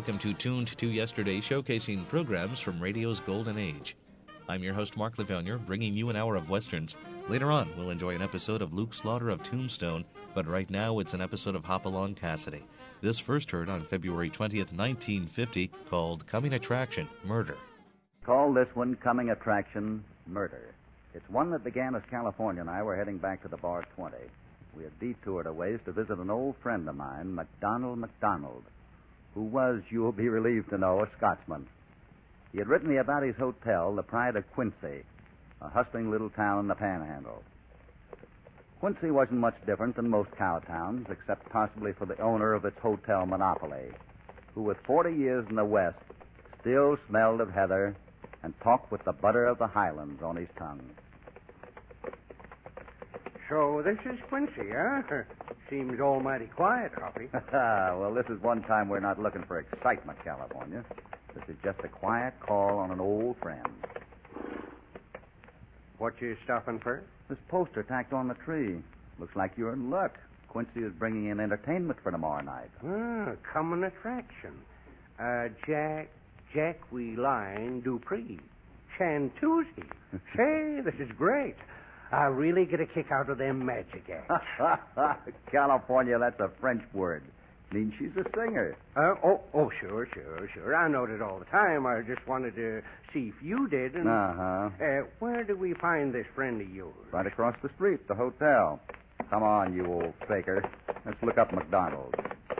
Welcome to Tuned to Yesterday, showcasing programs from radio's golden age. I'm your host, Mark Lavergne, bringing you an hour of westerns. Later on, we'll enjoy an episode of Luke Slaughter of Tombstone, but right now it's an episode of Hopalong Cassidy. This first heard on February 20th, 1950, called Coming Attraction, Murder. Call this one Coming Attraction, Murder. It's one that began as California and I were heading back to the Bar 20. We had detoured a ways to visit an old friend of mine, MacDonald MacDonald, who was, you'll be relieved to know, a Scotsman. He had written me about his hotel, the Pride of Quincy, a hustling little town in the Panhandle. Quincy wasn't much different than most cow towns, except possibly for the owner of its hotel monopoly, who with 40 years in the West still smelled of heather and talked with the butter of the Highlands on his tongue. So this is Quincy, huh? Seems almighty quiet, Hoppy. Well, this is one time we're not looking for excitement, California. This is just a quiet call on an old friend. What you stopping for? This poster tacked on the tree. Looks like you're in luck. Quincy is bringing in entertainment for tomorrow night. Common attraction. Jack Line Dupree. Chantusi. Say, this is great. I really get a kick out of them magic acts. California, that's a French word. Means she's a singer. Sure. I know it all the time. I just wanted to see if you did. And, where do we find this friend of yours? Right across the street, the hotel. Come on, you old faker. Let's look up McDonald's.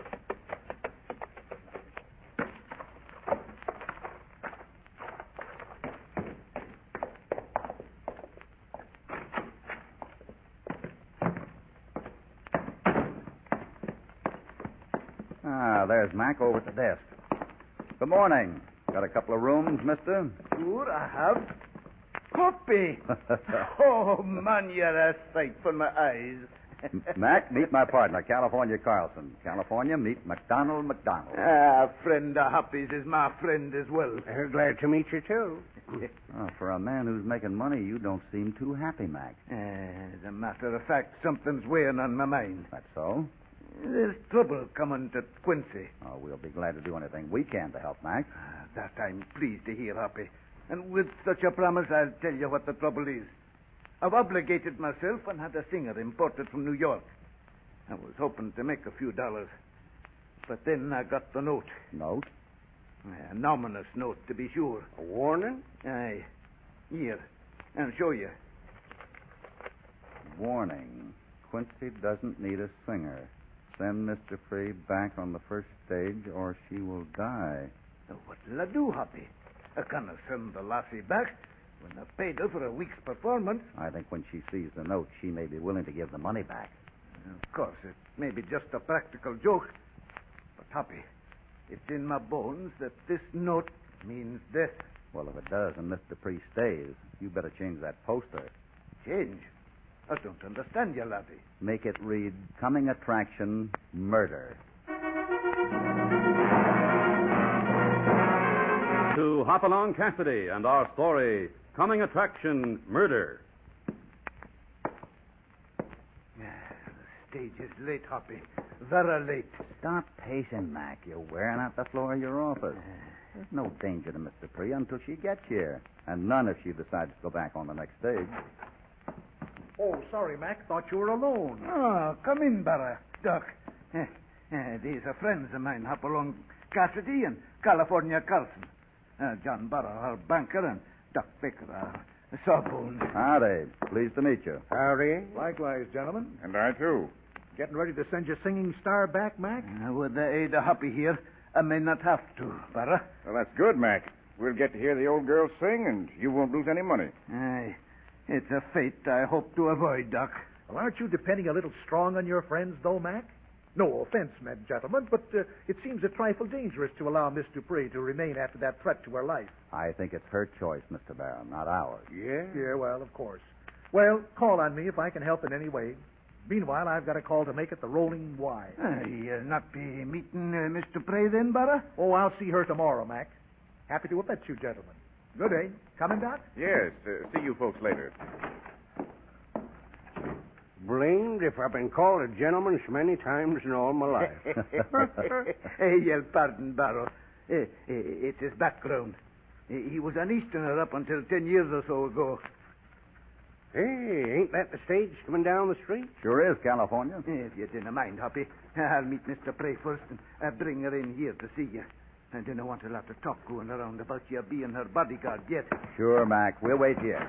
There's Mac over at the desk. Good morning. Got a couple of rooms, mister? Sure, I have. Coffee. Oh, man, you're a sight for my eyes. Mac, meet my partner, California Carlson. California, meet MacDonald MacDonald. Friend of Hoppy's is my friend as well. Glad to meet you, too. For a man who's making money, you don't seem too happy, Mac. As a matter of fact, something's weighing on my mind. That's so? There's trouble coming to Quincy. Oh, we'll be glad to do anything we can to help, Mac. That I'm pleased to hear, Hoppy. And with such a promise, I'll tell you what the trouble is. I've obligated myself and had a singer imported from New York. I was hoping to make a few dollars. But then I got the note. Note? A ominous note, to be sure. A warning? Aye. Here. I'll show you. Warning. Quincy doesn't need a singer. Send Miss Dupree back on the first stage or she will die. Now, what'll I do, Hoppy? I cannot send the lassie back when I've paid her for a week's performance. I think when she sees the note, she may be willing to give the money back. Of course, it may be just a practical joke. But, Hoppy, it's in my bones that this note means death. Well, if it does and Miss Dupree stays, you better change that poster. Change? I don't understand you, laddie. Make it read, Coming Attraction, Murder. To Hopalong Cassidy and our story, Coming Attraction, Murder. The stage is late, Hoppy. Very late. Stop pacing, Mac. You're wearing out the floor of your office. There's no danger to Miss Dupree until she gets here, and none if she decides to go back on the next stage. Oh, sorry, Mac. Thought you were alone. Oh, come in, Barra. Doc. These are friends of mine, Hopalong Cassidy and California Carlson. John Barra, our banker, and Doc Baker, our sawbones. Howdy. Pleased to meet you. Howdy. Likewise, gentlemen. And I, too. Getting ready to send your singing star back, Mac? With the aid of Hoppy here, I may not have to, Barra. Well, that's good, Mac. We'll get to hear the old girl sing, and you won't lose any money. Aye. It's a fate I hope to avoid, Doc. Well, aren't you depending a little strong on your friends, though, Mac? No offense meant, gentlemen, but it seems a trifle dangerous to allow Miss Dupree to remain after that threat to her life. I think it's her choice, Mr. Barron, not ours. Yeah? Yeah, well, of course. Well, call on me if I can help in any way. Meanwhile, I've got a call to make at the Rolling Y. You'll not be meeting Miss Dupree then, Barra? Oh, I'll see her tomorrow, Mac. Happy to have met you, gentlemen. Good day. Coming, Doc? Yes. See you folks later. Blamed if I've been called a gentleman so many times in all my life. Hey, you'll pardon, Barrow. It's his background. He was an Easterner up until 10 years or so ago. Hey, ain't that the stage coming down the street? Sure is, California. If you didn't mind, Hoppy, I'll meet Mr. Prey first and bring her in here to see you. I don't want a lot of talk going around about you being her bodyguard yet. Sure, Mac. We'll wait here.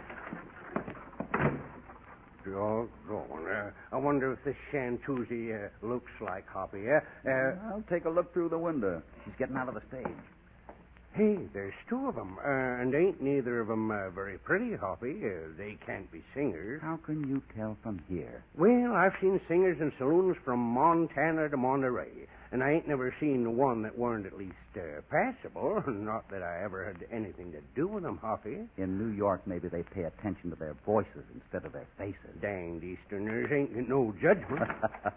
Doggone. I wonder if this Shantuzi looks like Hoppy, I'll take a look through the window. She's getting out of the stage. Hey, there's two of them, and ain't neither of them very pretty, Hoppy. They can't be singers. How can you tell from here? Well, I've seen singers in saloons from Montana to Monterey, and I ain't never seen one that weren't at least passable. Not that I ever had anything to do with them, Hoppy. In New York, maybe they pay attention to their voices instead of their faces. Danged Easterners ain't no judgment.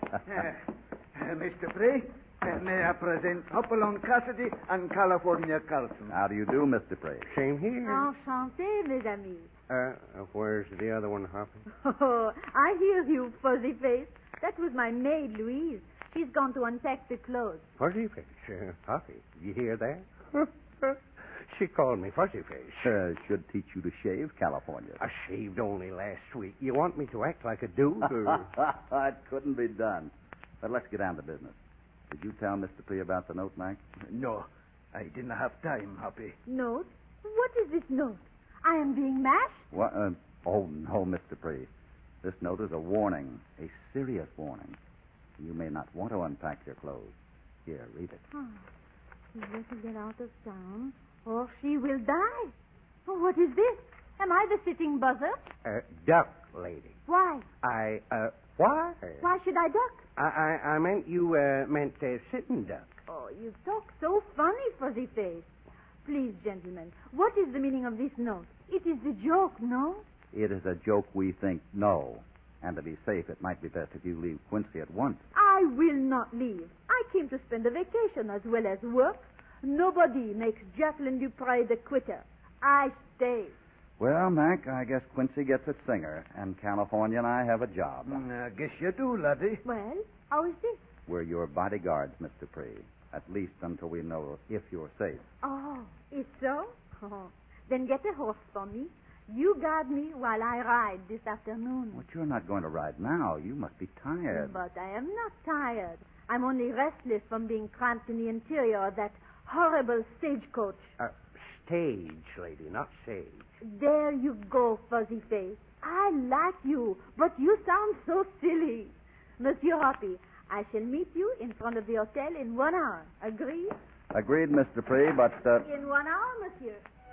Mr. Prey, may I present Hopalong Cassidy and California Carlson. How do you do, Mr. Prey? Same here. Enchanté, mes amis. Where's the other one, Hoppy? Oh, I hear you, Fuzzy Face. That was my maid, Louise. She's gone to unpack the clothes. Fuzzy Face? Hoppy, you hear that? She called me Fuzzy Face. Should teach you to shave, California. I shaved only last week. You want me to act like a dude? Or... It couldn't be done. But let's get down to business. Did you tell Mr. P about the note, Mac? No, I didn't have time, Hoppy. Note? What is this note? I am being mashed? What? Oh, no, Mr. P. This note is a warning, a serious warning. You may not want to unpack your clothes. Here, read it. Oh, she will get out of town, or she will die. Oh, what is this? Am I the sitting buzzer? Duck, lady. Why? Why? Why should I duck? I meant you meant sitting duck. Oh, you talk so funny, Fuzzy Face. Please, gentlemen, what is the meaning of this note? It is a joke, no? It is a joke, we think, no. And to be safe, it might be best if you leave Quincy at once. I will not leave. I came to spend a vacation as well as work. Nobody makes Jacqueline Dupre the quitter. I stay. Well, Mac, I guess Quincy gets a singer, and California and I have a job. I guess you do, laddie. Well, how is this? We're your bodyguards, Mr. Pree. At least until we know if you're safe. Oh, is so? Oh, then get a horse for me. You guard me while I ride this afternoon. But you're not going to ride now. You must be tired. But I am not tired. I'm only restless from being cramped in the interior of that horrible stagecoach. Stage, lady, not sage. There you go, Fuzzy Face. I like you, but you sound so silly. Monsieur Hoppy, I shall meet you in front of the hotel in 1 hour. Agreed? Agreed, Mr. Pree, but... In 1 hour, monsieur.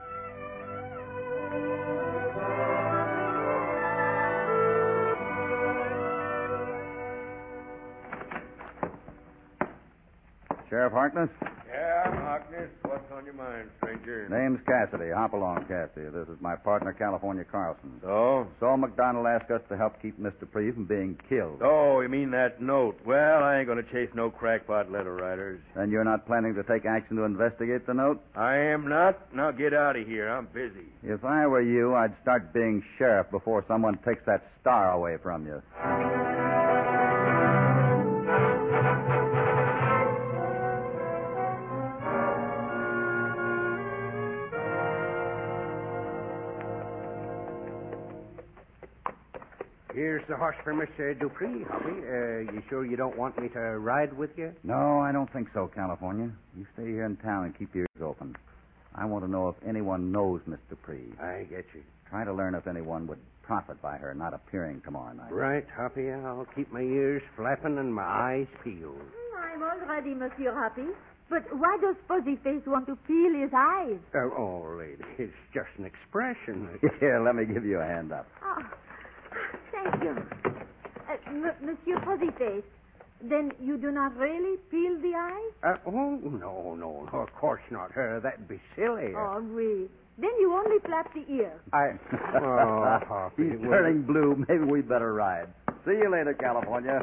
Sheriff Harkness? Yeah, Harkness. What's on your mind, stranger? Name's Cassidy, Hopalong Cassidy. This is my partner, California Carlson. So? So McDonald asked us to help keep Mr. Pree from being killed. Oh, you mean that note? Well, I ain't going to chase no crackpot letter writers. Then you're not planning to take action to investigate the note? I am not. Now get out of here. I'm busy. If I were you, I'd start being sheriff before someone takes that star away from you. Here's the horse for Miss Dupree, Hoppy. You sure you don't want me to ride with you? No, I don't think so, California. You stay here in town and keep your ears open. I want to know if anyone knows Miss Dupree. I get you. Try to learn if anyone would profit by her not appearing tomorrow night. Right, Hoppy. I'll keep my ears flapping and my eyes peeled. I'm all ready, Monsieur Hoppy. But why does Fuzzy Face want to peel his eyes? Oh, lady, it's just an expression. Here, let me give you a hand up. Oh, thank you. Monsieur Fuzzy Face, then you do not really peel the eyes? No, of course not. That'd be silly. Oh, oui. Then you only flap the ear. Oh, Hoppy. He's turning blue. Maybe we'd better ride. See you later, California.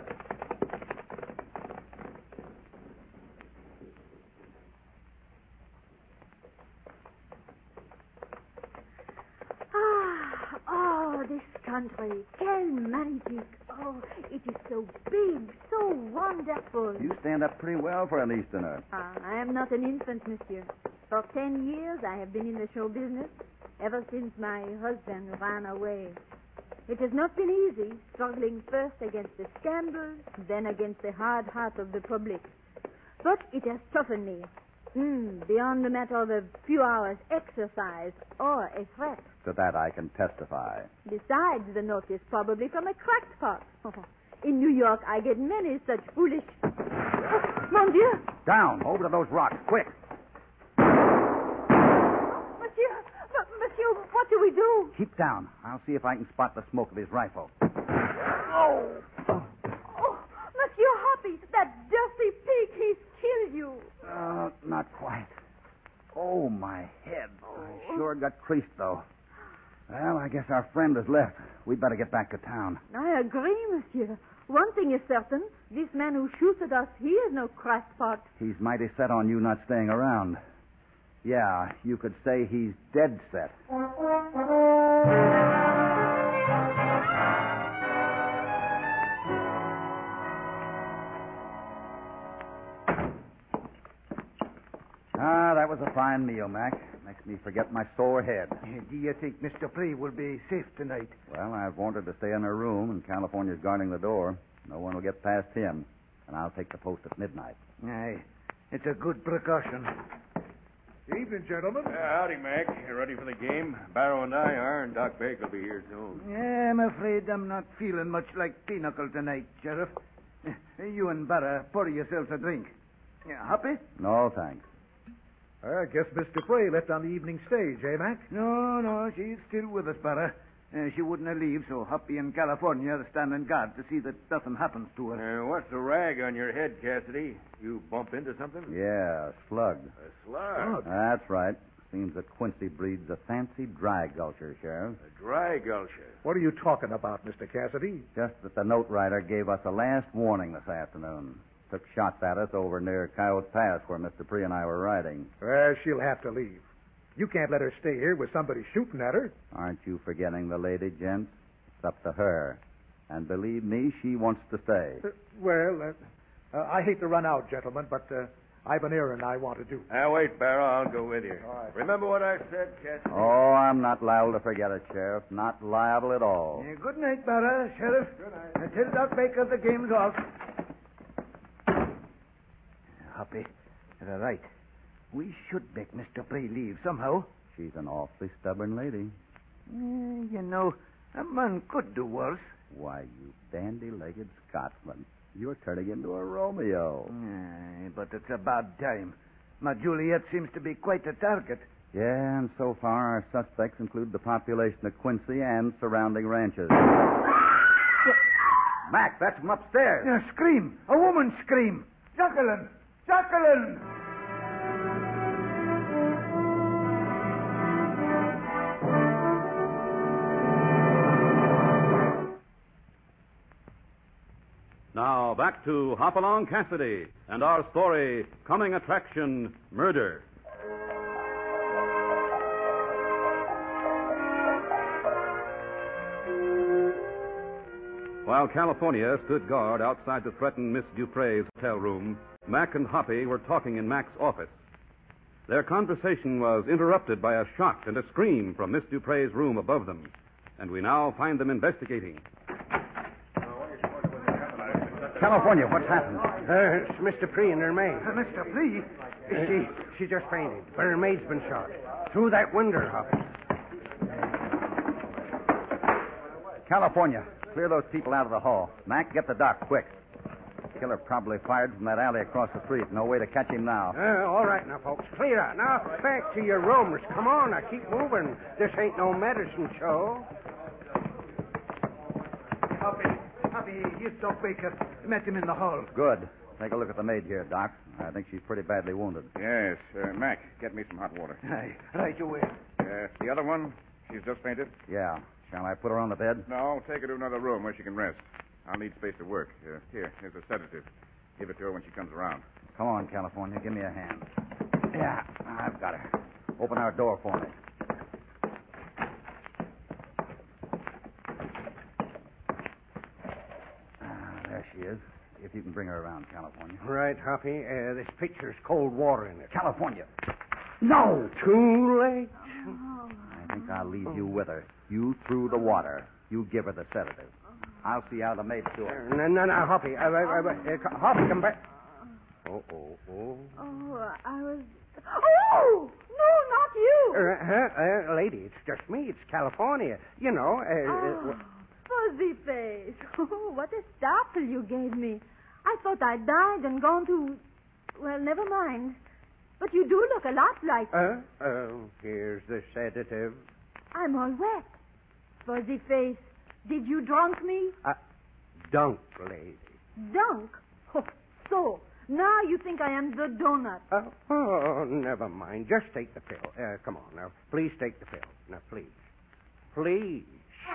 country. Quel magnifique. Oh, it is so big, so wonderful. You stand up pretty well for an Easterner. I am not an infant, monsieur. For 10 years I have been in the show business, ever since my husband ran away. It has not been easy, struggling first against the scandal, then against the hard heart of the public. But it has toughened me. Beyond the matter of a few hours' exercise or a threat. To that I can testify. Besides the notice, probably from a crackpot. In New York, I get many such foolish... Oh, mon Dieu! Down, over to those rocks, quick. Monsieur, what do we do? Keep down. I'll see if I can spot the smoke of his rifle. Oh, Monsieur Hoppy, that dirty pig, he's killed you. Not quite. Oh, my head. I sure got creased, though. Well, I guess our friend has left. We'd better get back to town. I agree, monsieur. One thing is certain. This man who shoots at us, he is no crackpot. He's mighty set on you not staying around. Yeah, you could say he's dead set. That was a fine meal, Mac. Makes me forget my sore head. Do you think Mr. Pree will be safe tonight? Well, I've warned her to stay in her room, and California's guarding the door. No one will get past him, and I'll take the post at midnight. Aye, it's a good precaution. Evening, gentlemen. Howdy, Mac. You ready for the game? Barrow and I are, and Doc Bake will be here soon. Yeah, I'm afraid I'm not feeling much like pinochle tonight, Sheriff. You and Barra pour yourselves a drink. Happy? No, thanks. I guess Miss Dupre left on the evening stage, eh, Mac? No, she's still with us, Barra. She wouldn't leave, so Happy in California are standing guard to see that nothing happens to her. What's the rag on your head, Cassidy? You bump into something? Yeah, a slug. A slug? That's right. Seems that Quincy breeds a fancy dry gulcher, Sheriff. A dry gulcher? What are you talking about, Mr. Cassidy? Just that the note writer gave us a last warning this afternoon. Took shots at us over near Coyote Pass where Mr. Pree and I were riding. Well, she'll have to leave. You can't let her stay here with somebody shooting at her. Aren't you forgetting the lady, gents? It's up to her. And believe me, she wants to stay. I hate to run out, gentlemen, but I've an errand I want to do. Wait, Barrow. I'll go with you. All right. Remember what I said, Cassidy? Oh, I'm not liable to forget it, Sheriff. Not liable at all. Good night, Barra, Sheriff. Good night. Tell Doc Baker the game's off. Happy. They're right. We should make Mr. Pree leave somehow. She's an awfully stubborn lady. A man could do worse. Why, you bandy-legged Scotsman. You're turning into a Romeo. But it's a bad time. My Juliet seems to be quite a target. Yeah, and so far our suspects include the population of Quincy and surrounding ranches. Mac, that's from upstairs. Scream. A woman's scream. Jacqueline! Jacqueline! Now, back to Hopalong Cassidy and our story, Coming Attraction, Murder. While California stood guard outside the threatened Miss Dupre's hotel room, Mac and Hoppy were talking in Mac's office. Their conversation was interrupted by a shot and a scream from Miss Dupre's room above them, and we now find them investigating. California, what's happened? It's Mr. Pree and her maid. Mr. Pree? She just fainted, but her maid's been shot. Through that window, Hoppy. California, clear those people out of the hall. Mac, get the doc, quick. Killer probably fired from that alley across the street. No way to catch him now. All right now, folks. Clear out. Now, back to your rooms. Come on, now, keep moving. This ain't no medicine show. Happy, here's Doc Baker. Met him in the hall. Good. Take a look at the maid here, Doc. I think she's pretty badly wounded. Yes. Mac, get me some hot water. Aye, right away. The other one, she's just fainted? Yeah. Shall I put her on the bed? No, take her to another room where she can rest. I'll need space to work. Here's a sedative. Give it to her when she comes around. Come on, California. Give me a hand. Yeah, I've got her. Open our door for me. if you can bring her around, California. Right, Hoppy. This picture's cold water in it. California. No! Too late. Oh. I think I'll leave you with her. You through the water. You give her the sedative. I'll see how the maid's doing. No, Hoppy. Hoppy, come back. Oh. Oh, I was... Oh! No, not you! Lady, it's just me. It's California. You know. Fuzzy face. Oh, what a startle you gave me. I thought I'd died and gone to... Well, never mind. But you do look a lot like... Here's the sedative. I'm all wet. Fuzzy face, did you drunk me? Dunk, lady. Dunk? Oh, so... Now you think I am the donut. Never mind. Just take the pill. Come on, now. Please take the pill. Now, please. Please.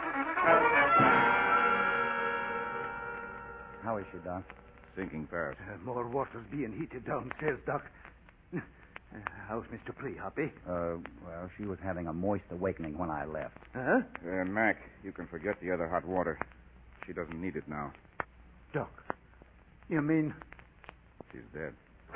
How is she, Doc? Sinking fast. More water's being heated downstairs, Doc. How's Mr. Pree, Hoppy? Well, she was having a moist awakening when I left. Huh? Mac, you can forget the other hot water. She doesn't need it now. Doc, you mean... She's dead.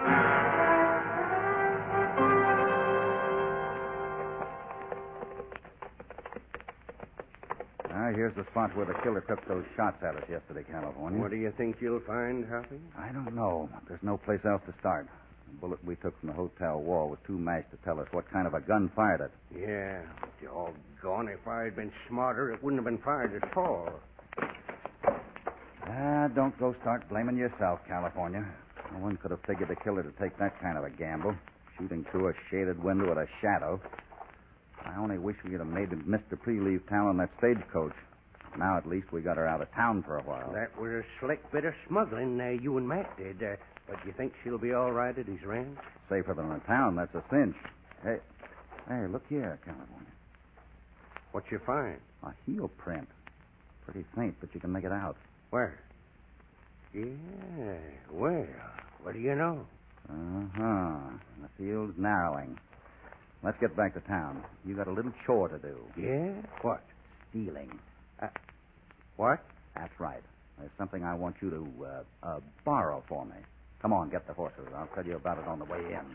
Here's the spot where the killer took those shots at us yesterday, California. What do you think you'll find, Hoppy? I don't know. There's no place else to start. The bullet we took from the hotel wall was too mashed to tell us what kind of a gun fired it. Yeah. Doggone, if I'd been smarter, it wouldn't have been fired at all. Don't go start blaming yourself, California. No one could have figured the killer to take that kind of a gamble, shooting through a shaded window at a shadow. I only wish we had made Mr. Pree leave town on that stagecoach. Now, at least, we got her out of town for a while. That was a slick bit of smuggling you and Mac did. But you think she'll be all right at his ranch? Safer than in town, that's a cinch. Hey, look here, California. What you find? A heel print. Pretty faint, but you can make it out. Where? Yeah, well, what do you know? Uh-huh. The field's narrowing. Let's get back to town. You got a little chore to do. Yeah? What? Stealing. What? That's right. There's something I want you to borrow for me. Come on, get the horses. I'll tell you about it on the way in.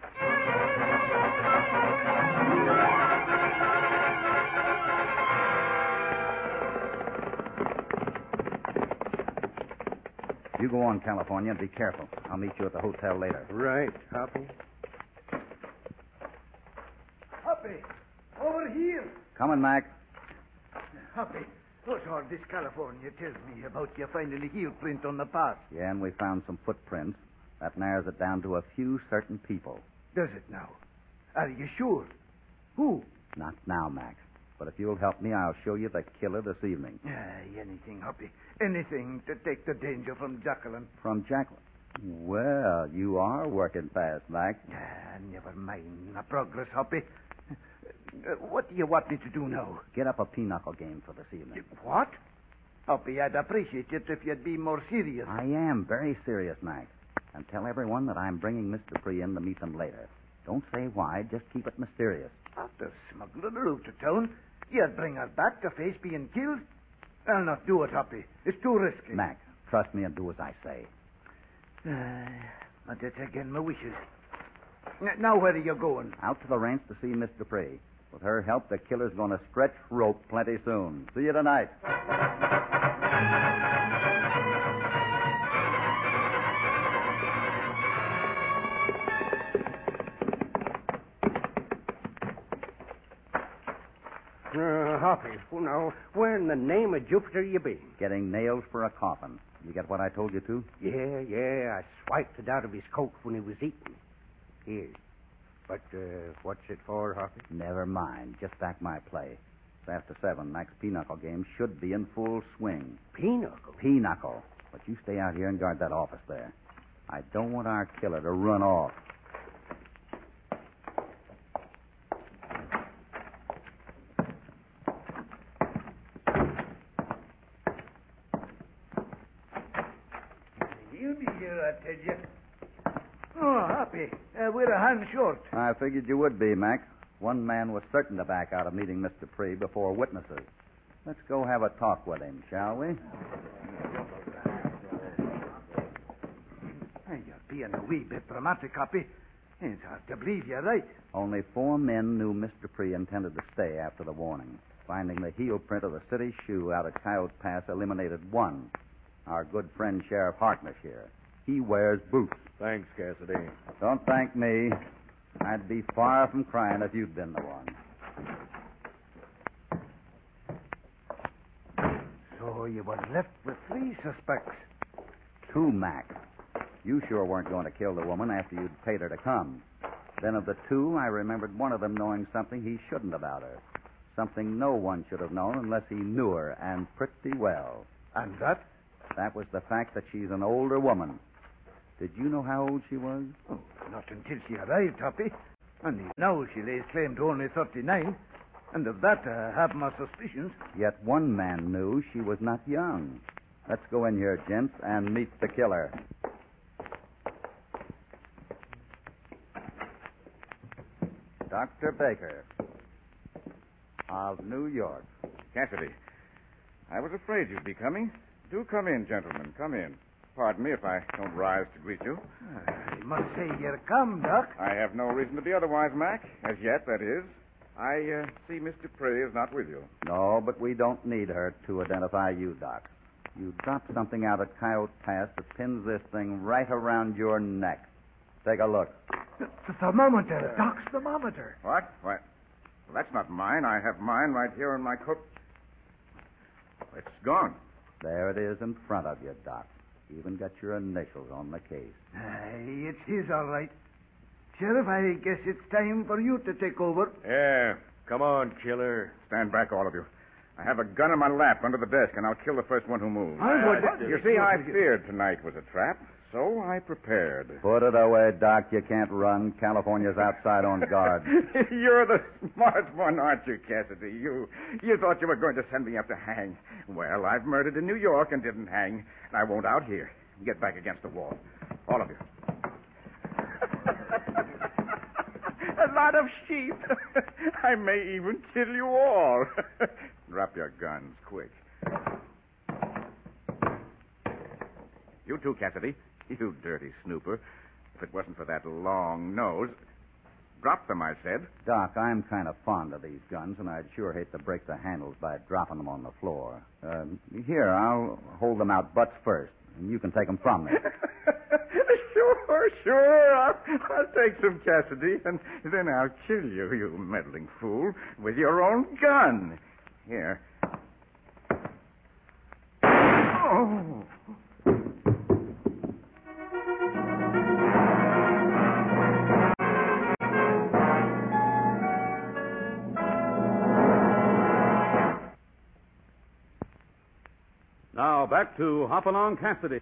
You go on, California, and be careful. I'll meet you at the hotel later. Right, Hoppy. Hoppy, over here. Coming, Mac. Hoppy, what's all this California tells me about you finding a heel print on the path? Yeah, and we found some footprints. That narrows it down to a few certain people. Does it now? Are you sure? Who? Not now, Max. But if you'll help me, I'll show you the killer this evening. Anything, Hoppy. Anything to take the danger from Jacqueline. From Jacqueline? Well, you are working fast, Max. Never mind the progress, Hoppy. What do you want me to do now? Get up a pinochle game for this evening. What? Hoppy, I'd appreciate it if you'd be more serious. I am very serious, Max. And tell everyone that I'm bringing Mr. Pree in to meet them later. Don't say why, just keep it mysterious. After smuggling her out of town, you'd bring her back to face being killed? I'll not do it, Hoppy. It's too risky. Mac, trust me and do as I say. But it's again my wishes. Now where are you going? Out to the ranch to see Mr. Pree. With her help, the killer's going to stretch rope plenty soon. See you tonight. Hoppy, now, where in the name of Jupiter you been? Getting nails for a coffin. You get what I told you to? Yeah. I swiped it out of his coat when he was eating. Here. But, what's it for, Hoppy? Never mind. Just back my play. It's after 7. Max pinochle game should be in full swing. Pinochle? Pinochle. But you stay out here and guard that office there. I don't want our killer to run off. You'll be here, I tell you. Oh, Hoppy, we're a hand short. I figured you would be, Mac. One man was certain to back out of meeting Mr. Pree before witnesses. Let's go have a talk with him, shall we? being a wee bit dramatic, Hoppy. It's hard to believe you're right. Only 4 men knew Mr. Dupree intended to stay after the warning. Finding the heel print of the city shoe out at Coyote Pass eliminated one. Our good friend Sheriff Harkness here. He wears boots. Thanks, Cassidy. Don't thank me. I'd be far from crying if you'd been the one. So you were left with 3 suspects. 2, Mac. You sure weren't going to kill the woman after you'd paid her to come. Then of the 2, I remembered one of them knowing something he shouldn't about her. Something no one should have known unless he knew her, and pretty well. And that? That was the fact that she's an older woman. Did you know how old she was? Oh, not until she arrived, Hoppy. And now she lays claim to only 39. And of that, I have my suspicions. Yet one man knew she was not young. Let's go in here, gents, and meet the killer. Dr. Baker of New York. Cassidy, I was afraid you'd be coming. Do come in, gentlemen. Come in. Pardon me if I don't rise to greet you. I must say you're calm, Doc. I have no reason to be otherwise, Mac. As yet, that is. I see Miss Dupree is not with you. No, but we don't need her to identify you, Doc. You dropped something out at Coyote Pass that pins this thing right around your neck. Take a look. The thermometer. Doc's thermometer. What? Why, well, that's not mine. I have mine right here in my coat. It's gone. There it is in front of you, Doc. Even got your initials on the case. Aye, it's his, all right. Sheriff, I guess it's time for you to take over. Yeah. Come on, killer. Stand back, all of you. I have a gun in my lap under the desk, and I'll kill the first one who moves. You see, I feared tonight was a trap, so I prepared. Put it away, Doc. You can't run. California's outside on guard. You're the smart one, aren't you, Cassidy? You thought you were going to send me up to hang. Well, I've murdered in New York and didn't hang. And I won't out here. Get back against the wall. All of you. A lot of sheep. I may even kill you all. Drop your guns, quick. You too, Cassidy. You dirty snooper. If it wasn't for that long nose. Drop them, I said. Doc, I'm kind of fond of these guns, and I'd sure hate to break the handles by dropping them on the floor. Here, I'll hold them out butts first, and you can take them from me. Sure. I'll take some, Cassidy, and then I'll kill you, you meddling fool, with your own gun. Here. Oh! Now, back to Hopalong Cassidy.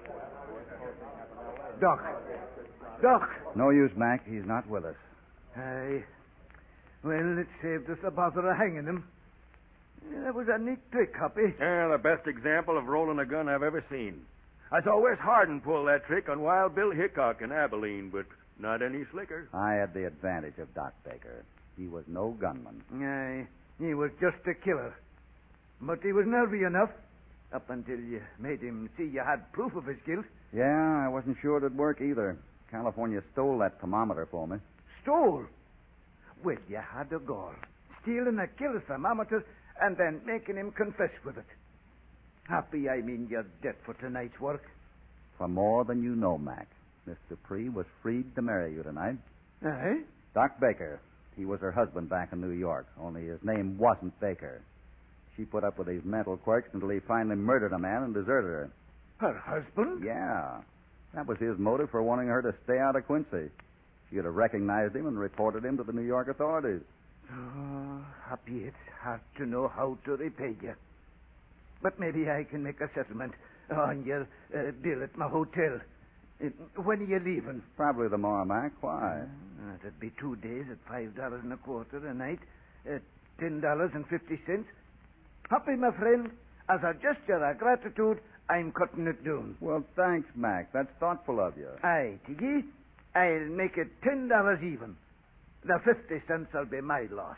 Doc. No use, Mac. He's not with us. Aye. Well, it saved us the bother of hanging him. That was a neat trick, Hoppy. Yeah, the best example of rolling a gun I've ever seen. I saw Wes Hardin pull that trick on Wild Bill Hickok in Abilene, but not any slicker. I had the advantage of Doc Baker. He was no gunman. Aye. He was just a killer. But he was nervy enough. Up until you made him see you had proof of his guilt. Yeah, I wasn't sure it'd work either. California stole that thermometer for me. Stole? Well, you had a gall. Stealing a killer's thermometer and then making him confess with it. Happy, I mean, you're dead for tonight's work. For more than you know, Mac. Miss Dupree was freed to marry you tonight. Aye? Doc Baker. He was her husband back in New York, only his name wasn't Baker. She put up with his mental quirks until he finally murdered a man and deserted her. Her husband? Yeah. That was his motive for wanting her to stay out of Quincy. She'd have recognized him and reported him to the New York authorities. Oh, Happy, it's hard to know how to repay you. But maybe I can make a settlement on your bill at my hotel. When are you leaving? Probably tomorrow, Mac. Why? That'd be 2 days at $5.25 a night. $10.50. Happy, my friend, as a gesture of gratitude, I'm cutting it down. Well, thanks, Mac. That's thoughtful of you. Aye, Tiggy. I'll make it $10 even. The 50 cents will be my loss.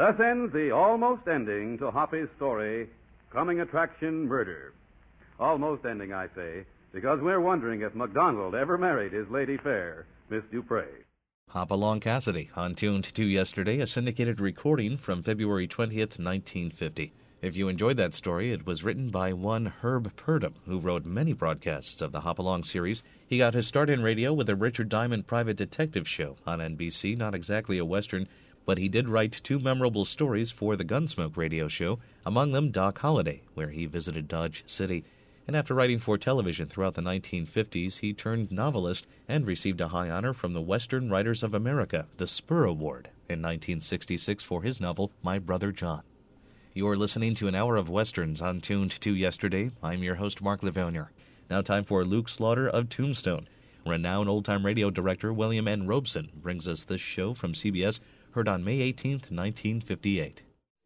Thus ends the almost ending to Hoppy's story, Coming Attraction Murder. Almost ending, I say, because we're wondering if MacDonald ever married his lady fair, Miss Dupre. Hop Along Cassidy on Tuned to Yesterday, a syndicated recording from February 20th, 1950. If you enjoyed that story, it was written by one Herb Purdom, who wrote many broadcasts of the Hop Along series. He got his start in radio with the Richard Diamond Private Detective Show on NBC, not exactly a Western, but he did write two memorable stories for the Gunsmoke radio show, among them Doc Holliday, where he visited Dodge City. And after writing for television throughout the 1950s, he turned novelist and received a high honor from the Western Writers of America, the Spur Award, in 1966 for his novel, My Brother John. You're listening to an hour of Westerns on Tuned to Yesterday. I'm your host, Mark Livonier. Now time for Luke Slaughter of Tombstone. Renowned old-time radio director William N. Robeson brings us this show from CBS, heard on May 18th, 1958.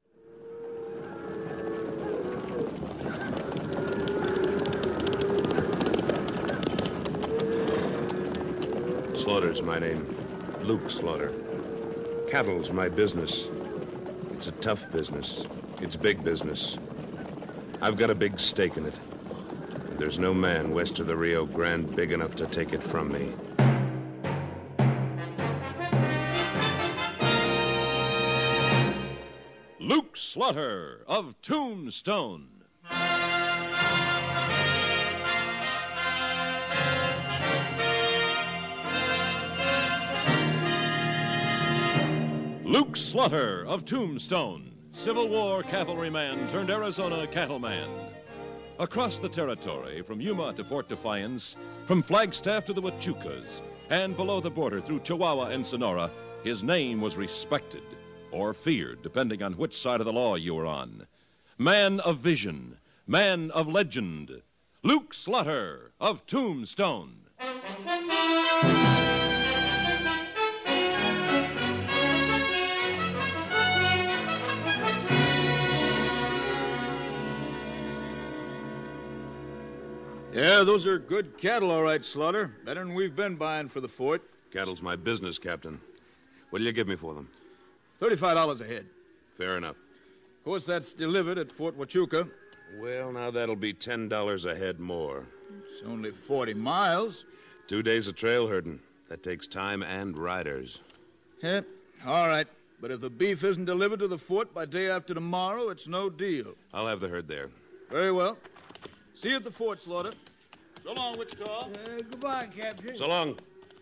Slaughter's my name. Luke Slaughter. Cattle's my business. It's a tough business. It's big business. I've got a big stake in it. And there's no man west of the Rio Grande big enough to take it from me. Luke Slaughter of Tombstone. Luke Slaughter of Tombstone, Civil War cavalryman turned Arizona cattleman. Across the territory, from Yuma to Fort Defiance, from Flagstaff to the Huachucas, and below the border through Chihuahua and Sonora, his name was respected, or feared, depending on which side of the law you were on. Man of vision, man of legend, Luke Slaughter of Tombstone. Yeah, those are good cattle, all right, Slaughter. Better than we've been buying for the fort. Cattle's my business, Captain. What'll you give me for them? $35 a head. Fair enough. Of course, that's delivered at Fort Huachuca. Well, now that'll be $10 a head more. It's only 40 miles. 2 days of trail herding. That takes time and riders. Yep, all right. But if the beef isn't delivered to the fort by day after tomorrow, it's no deal. I'll have the herd there. Very well. See you at the fort, Slaughter. So long, Wichita. Goodbye, Captain. So long.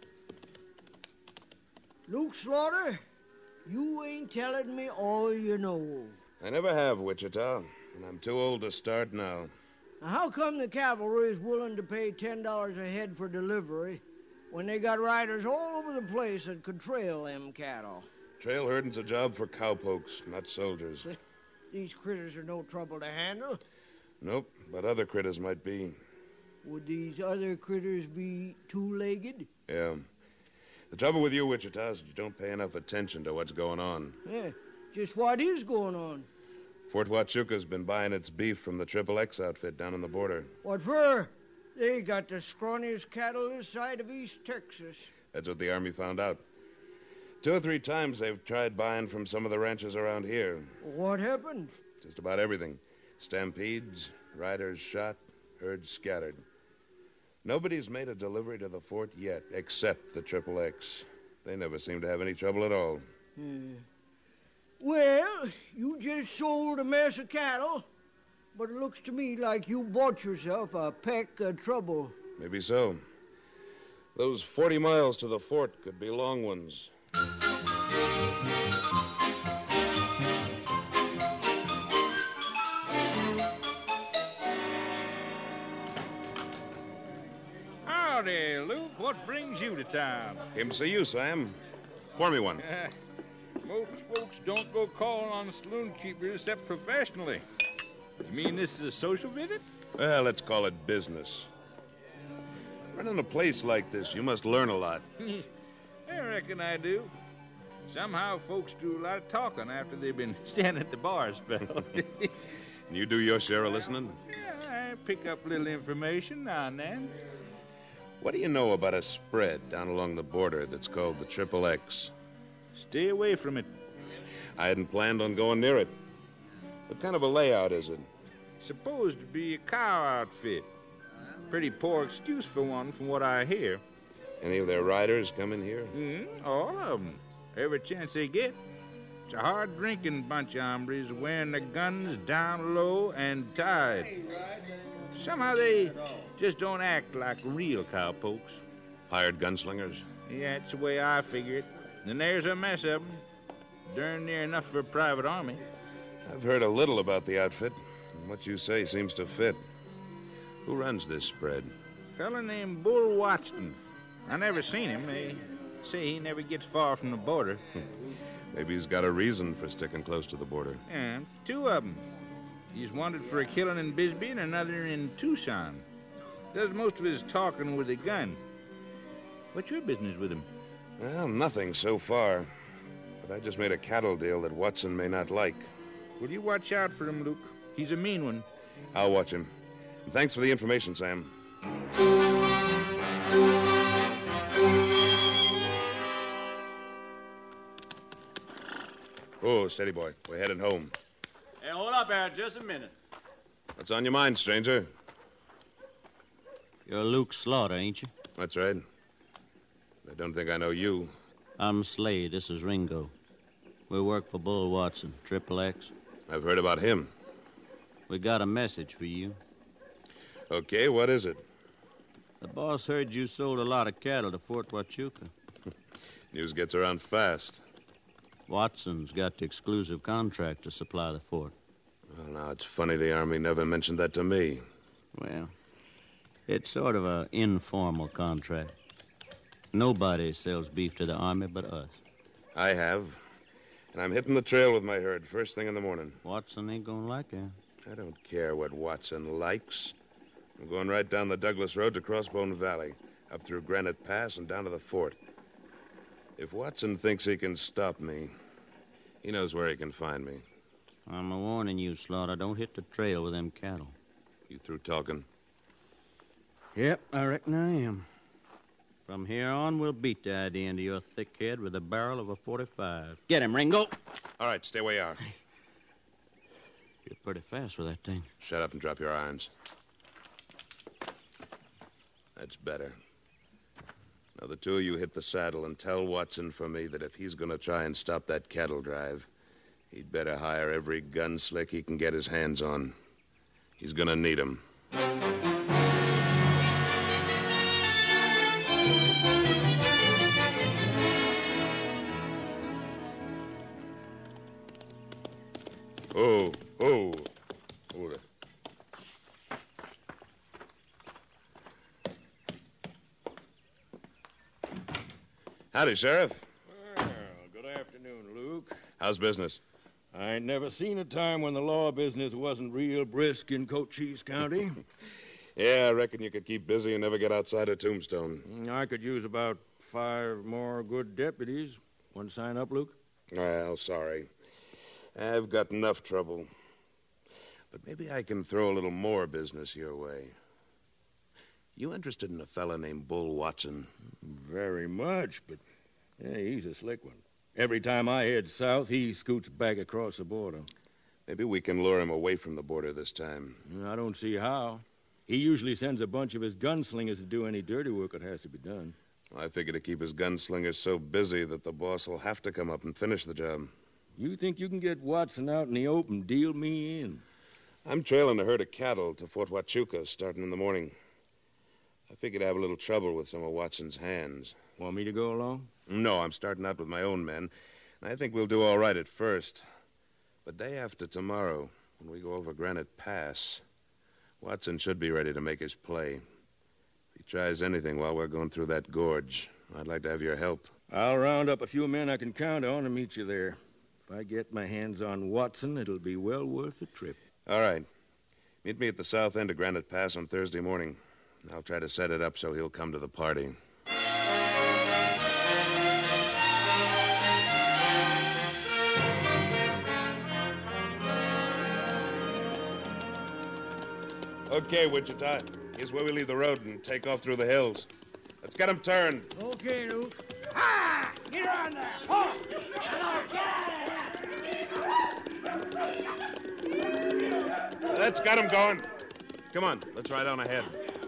Luke Slaughter, you ain't telling me all you know. I never have, Wichita, and I'm too old to start now. Now, how come the cavalry is willing to pay $10 a head for delivery when they got riders all over the place that could trail them cattle? Trail herding's a job for cowpokes, not soldiers. These critters are no trouble to handle. Nope, but other critters might be. Would these other critters be two-legged? Yeah. The trouble with you, Wichita, is you don't pay enough attention to what's going on. Yeah, just what is going on? Fort Huachuca's been buying its beef from the XXX outfit down on the border. What for? They got the scrawniest cattle this side of East Texas. That's what the Army found out. 2 or 3 times they've tried buying from some of the ranches around here. What happened? Just about everything. Stampedes, riders shot, herds scattered. Nobody's made a delivery to the fort yet, except the XXX. They never seem to have any trouble at all. Well, you just sold a mess of cattle, but it looks to me like you bought yourself a peck of trouble. Maybe so. Those 40 miles to the fort could be long ones. Howdy, Luke. What brings you to town? Came to see you, Sam. Pour me one. Most folks don't go calling on the saloon keepers except professionally. You mean this is a social visit? Well, let's call it business. Running a place like this, you must learn a lot. I reckon I do. Somehow folks do a lot of talking after they've been standing at the bar a spell. And you do your share of listening? Yeah, I pick up a little information now and then. What do you know about a spread down along the border that's called the XXX? Stay away from it. I hadn't planned on going near it. What kind of a layout is it? Supposed to be a cow outfit. Pretty poor excuse for one, from what I hear. Any of their riders come in here? All of them. Every chance they get. It's a hard-drinking bunch of hombres wearing their guns down low and tied. Somehow they just don't act like real cowpokes. Hired gunslingers? Yeah, that's the way I figure it. And there's a mess of them. Darn near enough for a private army. I've heard a little about the outfit, and what you say seems to fit. Who runs this spread? A fella named Bull Watson. I never seen him. They say he never gets far from the border. Maybe he's got a reason for sticking close to the border. Yeah, two of them. He's wanted for a killing in Bisbee and another in Tucson. Does most of his talking with a gun. What's your business with him? Well, nothing so far. But I just made a cattle deal that Watson may not like. Will you watch out for him, Luke? He's a mean one. I'll watch him. And thanks for the information, Sam. Oh, steady, boy. We're headed home. Hey, hold up there just a minute. What's on your mind, stranger? You're Luke Slaughter, ain't you? That's right. I don't think I know you. I'm Slade. This is Ringo. We work for Bull Watson, XXX. I've heard about him. We got a message for you. Okay, what is it? The boss heard you sold a lot of cattle to Fort Huachuca. News gets around fast. Watson's got the exclusive contract to supply the fort. Well, now, it's funny the Army never mentioned that to me. Well, it's sort of an informal contract. Nobody sells beef to the Army but us. I have. And I'm hitting the trail with my herd first thing in the morning. Watson ain't gonna like it. I don't care what Watson likes. I'm going right down the Douglas Road to Crossbone Valley, up through Granite Pass and down to the fort. If Watson thinks he can stop me, he knows where he can find me. I'm a-warning you, Slaughter. Don't hit the trail with them cattle. You through talking? Yep, I reckon I am. From here on, we'll beat the idea into your thick head with the barrel of a .45. Get him, Ringo. All right, stay where you are. You're pretty fast with that thing. Shut up and drop your irons. That's better. Now, the two of you hit the saddle and tell Watson for me that if he's going to try and stop that cattle drive, he'd better hire every gun slick he can get his hands on. He's going to need 'em. Oh. Hold it. Howdy, Sheriff. Well, good afternoon, Luke. How's business? I ain't never seen a time when the law business wasn't real brisk in Cochise County. Yeah, I reckon you could keep busy and never get outside of Tombstone. I could use about 5 more good deputies. Want to sign up, Luke? Well, sorry. I've got enough trouble. But maybe I can throw a little more business your way. You interested in a fella named Bull Watson? Very much, but yeah, he's a slick one. Every time I head south, he scoots back across the border. Maybe we can lure him away from the border this time. I don't see how. He usually sends a bunch of his gunslingers to do any dirty work that has to be done. I figure to keep his gunslingers so busy that the boss will have to come up and finish the job. You think you can get Watson out in the open, deal me in? I'm trailing a herd of cattle to Fort Huachuca starting in the morning. I figured I'd have a little trouble with some of Watson's hands. Want me to go along? No, I'm starting out with my own men. And I think we'll do all right at first. But day after tomorrow, when we go over Granite Pass, Watson should be ready to make his play. If he tries anything while we're going through that gorge, I'd like to have your help. I'll round up a few men I can count on and meet you there. If I get my hands on Watson, it'll be well worth the trip. All right. Meet me at the south end of Granite Pass on Thursday morning. I'll try to set it up so he'll come to the party. Okay, Wichita. Here's where we leave the road and take off through the hills. Let's get 'em turned. Okay, Luke. Ah! Get on there! Oh! Get out of there! That's got him going. Come on, let's ride on ahead.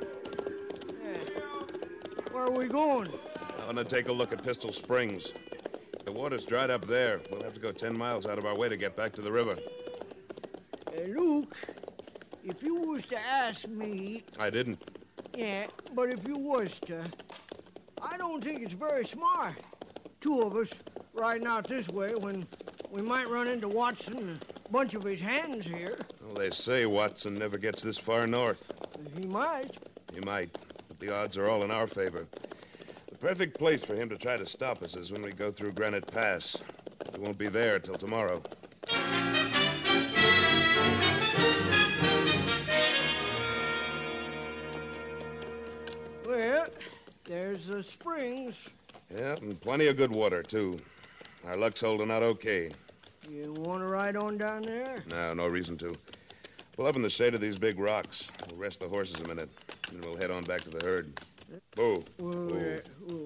Where are we going? I want to take a look at Pistol Springs. The water's dried up there. We'll have to go 10 miles out of our way to get back to the river. Luke, if you was to ask me... I didn't. Yeah, but if you was to... I don't think it's very smart. Two of us riding out this way when we might run into Watson and a bunch of his hands here. Well, they say Watson never gets this far north. He might. He might, but the odds are all in our favor. The perfect place for him to try to stop us is when we go through Granite Pass. We won't be there till tomorrow. Well, there's the springs. Yeah, and plenty of good water, too. Our luck's holding out okay. You want to ride on down there? No reason to. Pull up in the shade of these big rocks. We'll rest the horses a minute, and we'll head on back to the herd. Boo. Boo.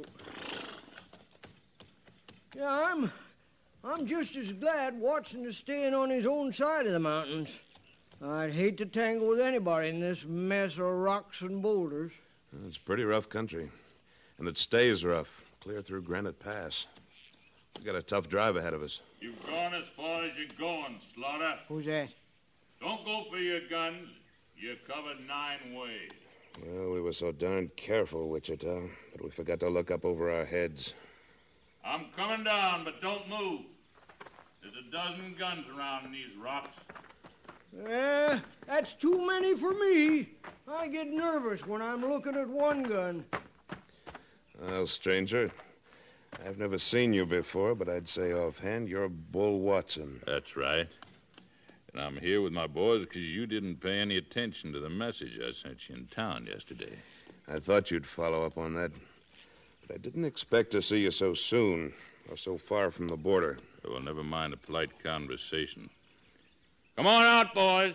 Yeah, I'm just as glad Watson is staying on his own side of the mountains. I'd hate to tangle with anybody in this mess of rocks and boulders. It's pretty rough country, and it stays rough, clear through Granite Pass. We've got a tough drive ahead of us. You've gone as far as you're going, Slaughter. Who's that? Don't go for your guns. You're covered 9 ways. Well, we were so darn careful, Wichita, but we forgot to look up over our heads. I'm coming down, but don't move. There's a dozen guns around in these rocks. That's too many for me. I get nervous when I'm looking at one gun. Well, stranger, I've never seen you before, but I'd say offhand you're Bull Watson. That's right. And I'm here with my boys because you didn't pay any attention to the message I sent you in town yesterday. I thought you'd follow up on that, but I didn't expect to see you so soon or so far from the border. Well, never mind a polite conversation. Come on out, boys.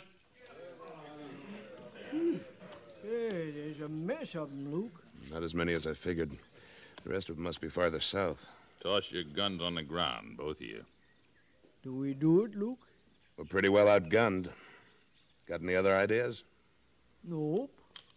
There's a mess of them, Luke. Not as many as I figured. The rest of them must be farther south. Toss your guns on the ground, both of you. Do we do it, Luke? We're pretty well outgunned. Got any other ideas? Nope.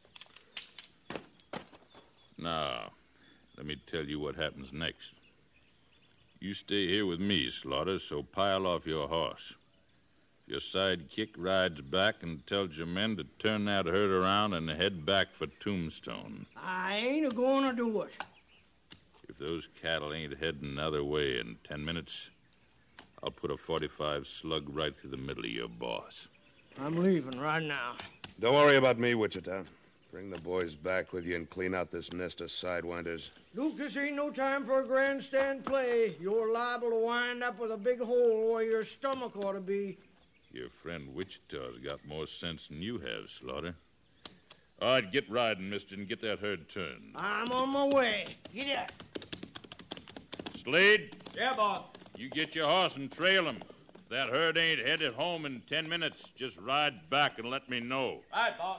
Now, let me tell you what happens next. You stay here with me, Slaughter, so pile off your horse. Your sidekick rides back and tells your men to turn that herd around and head back for Tombstone. I ain't a-going to do it. If those cattle ain't heading another way in 10 minutes, I'll put a .45 slug right through the middle of your boss. I'm leaving right now. Don't worry about me, Wichita. Bring the boys back with you and clean out this nest of sidewinders. Luke, this ain't no time for a grandstand play. You're liable to wind up with a big hole where your stomach ought to be. Your friend Wichita's got more sense than you have, Slaughter. All right, get riding, mister, and get that herd turned. I'm on my way. Get up. Slade? Yeah, boss. You get your horse and trail him. If that herd ain't headed home in 10 minutes, just ride back and let me know. All right, boss.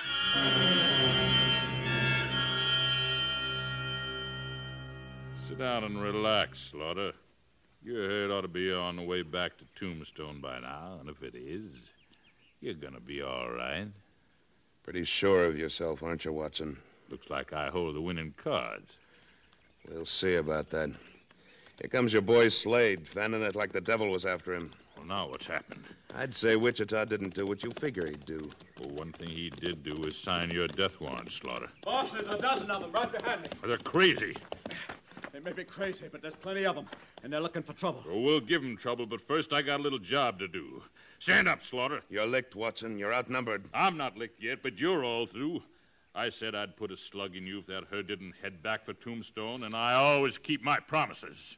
Sit down and relax, Slaughter. Your herd ought to be on the way back to Tombstone by now, and if it is, you're gonna be all right. Pretty sure of yourself, aren't you, Watson? Looks like I hold the winning cards. We'll see about that. Here comes your boy Slade, fanning it like the devil was after him. Well, now what's happened? I'd say Wichita didn't do what you figure he'd do. Well, one thing he did do was sign your death warrant, Slaughter. Boss, there's a dozen of them right behind me. They're crazy. They may be crazy, but there's plenty of them, and they're looking for trouble. Well, we'll give them trouble, but first I got a little job to do. Stand up, Slaughter. You're licked, Watson. You're outnumbered. I'm not licked yet, but you're all through. I said I'd put a slug in you if that herd didn't head back for Tombstone, and I always keep my promises.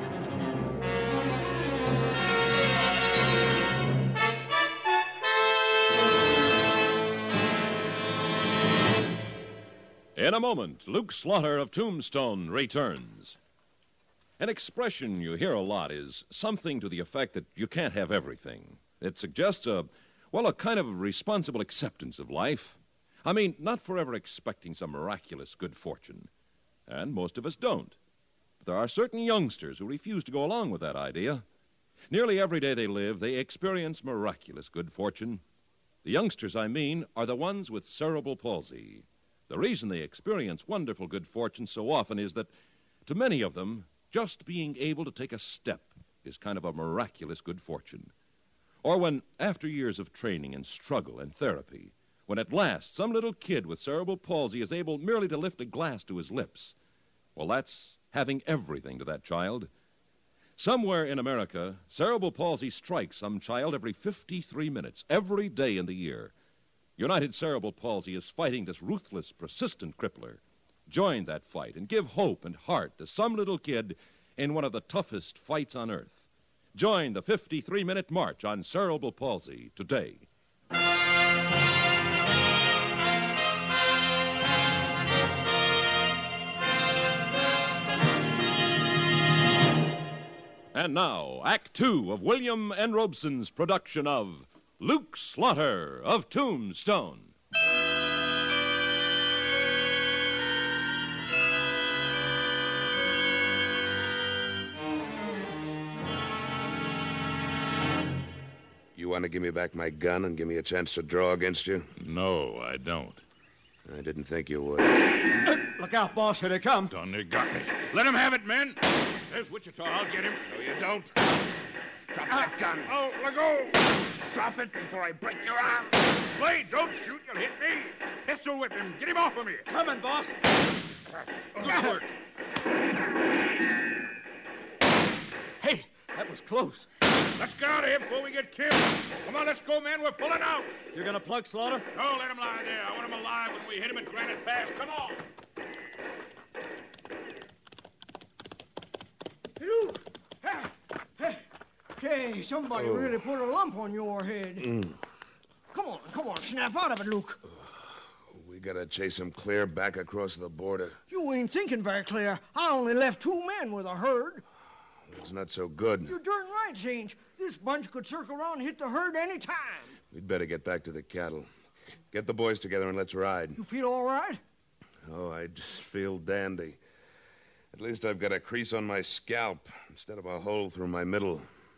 In a moment, Luke Slaughter of Tombstone returns. An expression you hear a lot is something to the effect that you can't have everything. It suggests a kind of responsible acceptance of life. I mean, not forever expecting some miraculous good fortune. And most of us don't. But there are certain youngsters who refuse to go along with that idea. Nearly every day they live, they experience miraculous good fortune. The youngsters, I mean, are the ones with cerebral palsy. The reason they experience wonderful good fortune so often is that, to many of them, just being able to take a step is kind of a miraculous good fortune. Or when, after years of training and struggle and therapy, when at last some little kid with cerebral palsy is able merely to lift a glass to his lips, well, that's having everything to that child. Somewhere in America, cerebral palsy strikes some child every 53 minutes, every day in the year. United Cerebral Palsy is fighting this ruthless, persistent crippler. Join that fight and give hope and heart to some little kid in one of the toughest fights on earth. Join the 53-minute march on cerebral palsy today. And now, Act Two of William N. Robeson's production of Luke Slaughter of Tombstone. You want to give me back my gun and give me a chance to draw against you? No, I don't. I didn't think you would. Look out, boss. Here they come. Done they got me. Let him have it, men. There's Wichita. I'll get him. No, you don't. Drop that gun. Oh, let go. Drop it before I break your arm. Slade, don't shoot. You'll hit me. Pistol whip him. Get him off of me. Coming, boss. Good work. Hey, that was close. Let's get out of here before we get killed. Come on, let's go, men. We're pulling out. You're going to plug Slaughter? No, let him lie there. I want him alive when we hit him at Granite Pass. Come on. Hey, Luke. Hey, somebody really put a lump on your head. Come on, snap out of it, Luke. We gotta chase him clear back across the border. You ain't thinking very clear. I only left 2 men with a herd. That's not so good. You're darn right, Sange. This bunch could circle around and hit the herd any time. We'd better get back to the cattle. Get the boys together and let's ride. You feel all right? Oh, I just feel dandy. At least I've got a crease on my scalp instead of a hole through my middle.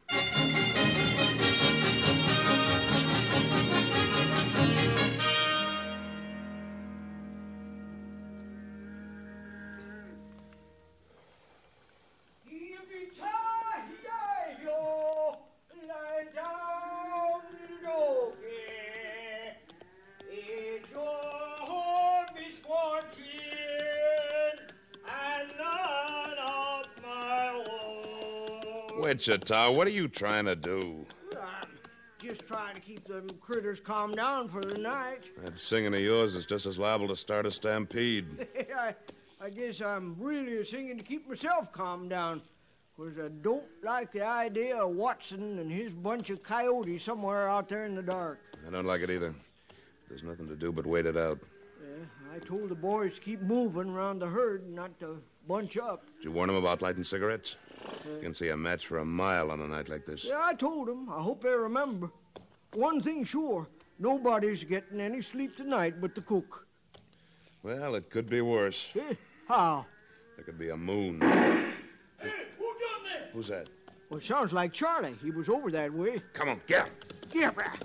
Wichita, what are you trying to do? I'm just trying to keep them critters calmed down for the night. That singing of yours is just as liable to start a stampede. I guess I'm really singing to keep myself calmed down, because I don't like the idea of Watson and his bunch of coyotes somewhere out there in the dark. I don't like it either. There's nothing to do but wait it out. I told the boys to keep moving around the herd and not to bunch up. Did you warn them about lighting cigarettes? You can see a match for a mile on a night like this. Yeah, I told them. I hope they remember. One thing sure, nobody's getting any sleep tonight but the cook. Well, it could be worse. How? There could be a moon. Hey, who done that? Who's that? Well, it sounds like Charlie. He was over that way. Come on, get up. Get up.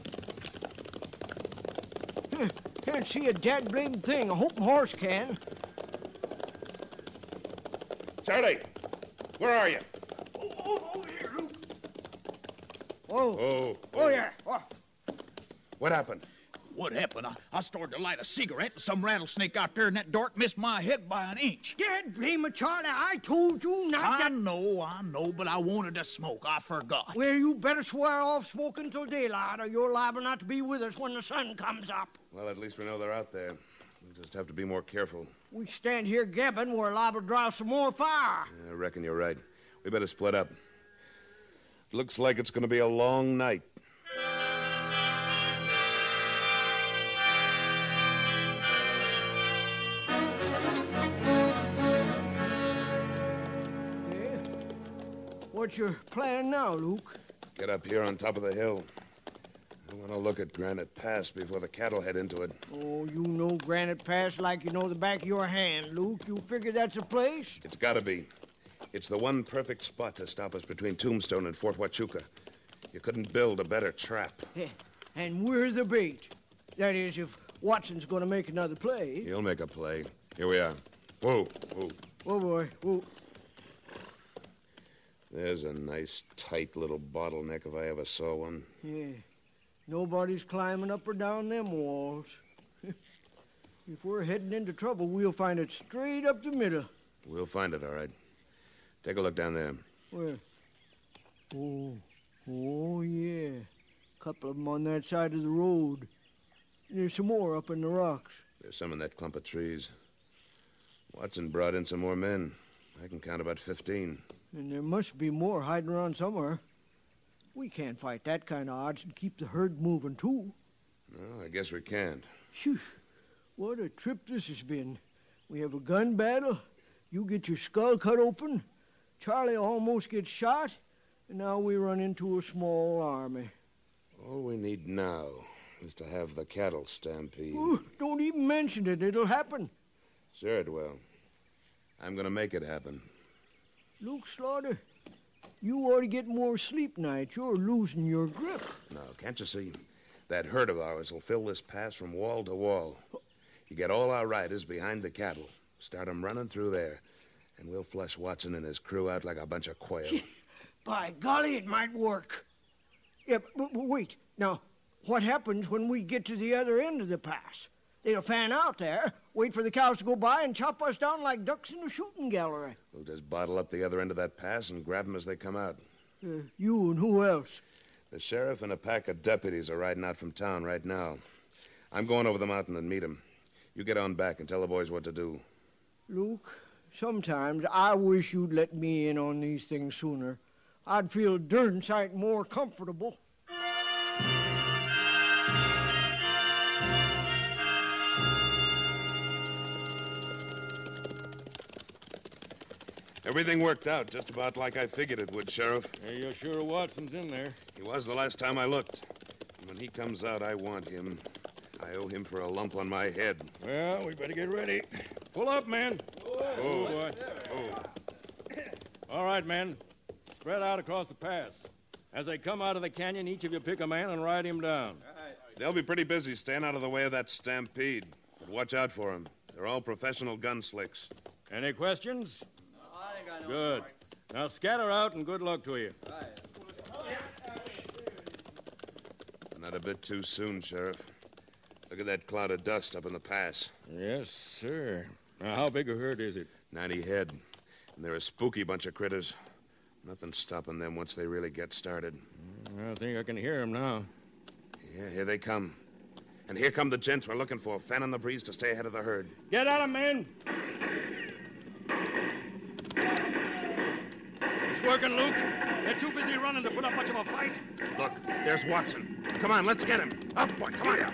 Can't see a dad-blamed thing. I hope a horse can. Charlie, where are you? Over here, Luke. Oh, yeah. Oh. What happened? What happened? I started to light a cigarette, and some rattlesnake out there in that dark missed my head by an inch. Dad, blame it, Charlie. I told you not to... I know, but I wanted to smoke. I forgot. Well, you better swear off smoking till daylight, or you're liable not to be with us when the sun comes up. Well, at least we know they're out there. We'll just have to be more careful. We stand here gabbing, we're liable to draw some more fire. I reckon you're right. We better split up. Looks like it's going to be a long night. What's your plan now, Luke? Get up here on top of the hill. I want to look at Granite Pass before the cattle head into it. Oh, you know Granite Pass like you know the back of your hand, Luke. You figure that's a place? It's got to be. It's the one perfect spot to stop us between Tombstone and Fort Huachuca. You couldn't build a better trap. And we're the bait. That is, if Watson's going to make another play. He'll make a play. Here we are. Whoa, whoa. Whoa, boy, whoa. There's a nice, tight little bottleneck if I ever saw one. Yeah. Nobody's climbing up or down them walls. If we're heading into trouble, we'll find it straight up the middle. We'll find it, all right. Take a look down there. Where? Oh, yeah. Couple of them on that side of the road. There's some more up in the rocks. There's some in that clump of trees. Watson brought in some more men. I can count about 15. And there must be more hiding around somewhere. We can't fight that kind of odds and keep the herd moving, too. No, I guess we can't. Phew. What a trip this has been. We have a gun battle. You get your skull cut open. Charlie almost gets shot. And now we run into a small army. All we need now is to have the cattle stampede. Ooh, don't even mention it. It'll happen. Sure it will. I'm going to make it happen. Luke Slaughter, you ought to get more sleep nights. You're losing your grip. No, can't you see? That herd of ours will fill this pass from wall to wall. You get all our riders behind the cattle, start 'em running through there, and we'll flush Watson and his crew out like a bunch of quail. By golly, it might work. Yeah, but wait. Now, what happens when we get to the other end of the pass? They'll fan out there, wait for the cows to go by, and chop us down like ducks in a shooting gallery. We'll just bottle up the other end of that pass and grab 'em as they come out. You and who else? The sheriff and a pack of deputies are riding out from town right now. I'm going over the mountain and meet 'em. You get on back and tell the boys what to do. Luke, sometimes I wish you'd let me in on these things sooner. I'd feel a darn sight more comfortable. Everything worked out just about like I figured it would, Sheriff. Hey, you're sure Watson's in there? He was the last time I looked. And when he comes out, I want him. I owe him for a lump on my head. Well, we better get ready. Pull up, men. Oh, boy. Oh. All right, men. Spread out across the pass. As they come out of the canyon, each of you pick a man and ride him down. They'll be pretty busy staying out of the way of that stampede. But watch out for them. They're all professional gunslicks. Any questions? Good. Now scatter out and good luck to you. Not a bit too soon, Sheriff. Look at that cloud of dust up in the pass. Yes, sir. Now, how big a herd is it? 90 head. And they're a spooky bunch of critters. Nothing stopping them once they really get started. I think I can hear them now. Yeah, here they come. And here come the gents we're looking for, fanning the breeze to stay ahead of the herd. Get at 'em, men. It's working, Luke. They're too busy running to put up much of a fight. Look, there's Watson. Come on, let's get him. Up, boy, come on.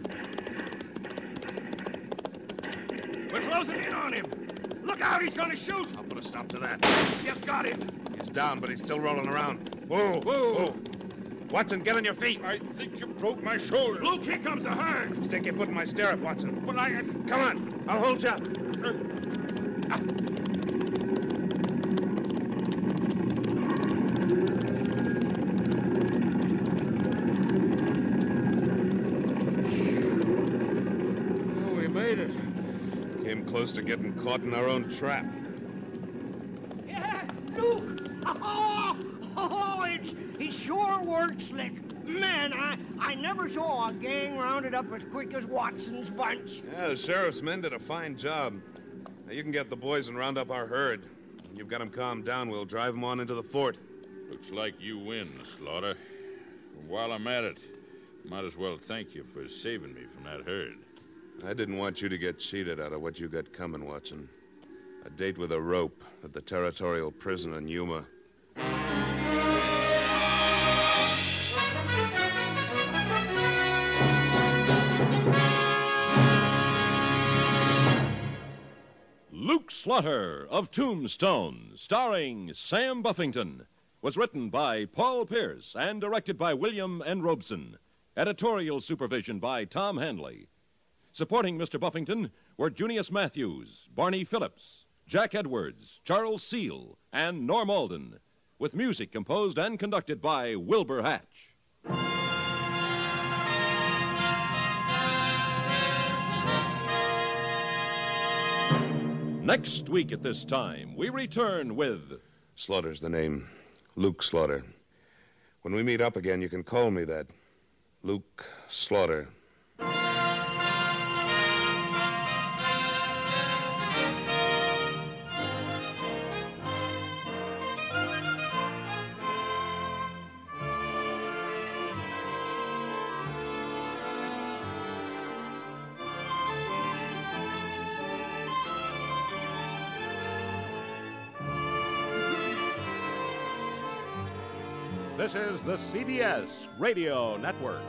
We're closing in on him. Look out, he's going to shoot. I'll put a stop to that. You've got him. He's down, but he's still rolling around. Whoa, whoa. Watson, get on your feet. I think you broke my shoulder. Luke, here comes the herd. Stick your foot in my stirrup, Watson. But I... Come on, I'll hold you up. Close to getting caught in our own trap. Yeah, Luke! It sure worked slick. Man, I never saw a gang rounded up as quick as Watson's bunch. Yeah, the sheriff's men did a fine job. Now, you can get the boys and round up our herd. When you've got them calmed down, we'll drive them on into the fort. Looks like you win, Slaughter. While I'm at it, might as well thank you for saving me from that herd. I didn't want you to get cheated out of what you got coming, Watson. A date with a rope at the territorial prison in Yuma. Luke Slaughter of Tombstone, starring Sam Buffington, was written by Paul Pierce and directed by William N. Robeson. Editorial supervision by Tom Hanley. Supporting Mr. Buffington were Junius Matthews, Barney Phillips, Jack Edwards, Charles Seal, and Norm Alden, with music composed and conducted by Wilbur Hatch. Next week at this time, we return with... Slaughter's the name. Luke Slaughter. When we meet up again, you can call me that. Luke Slaughter. This is the CBS Radio Network.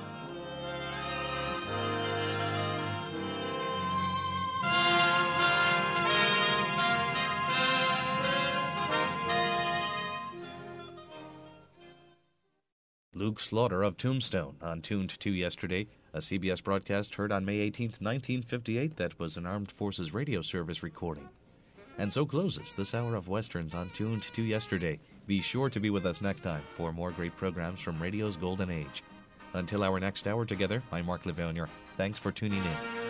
Luke Slaughter of Tombstone on Tuned to Yesterday, a CBS broadcast heard on May 18, 1958 that was an Armed Forces Radio Service recording. And so closes this hour of Westerns on Tuned to Yesterday. Be sure to be with us next time for more great programs from radio's golden age. Until our next hour together, I'm Mark Levonier. Thanks for tuning in.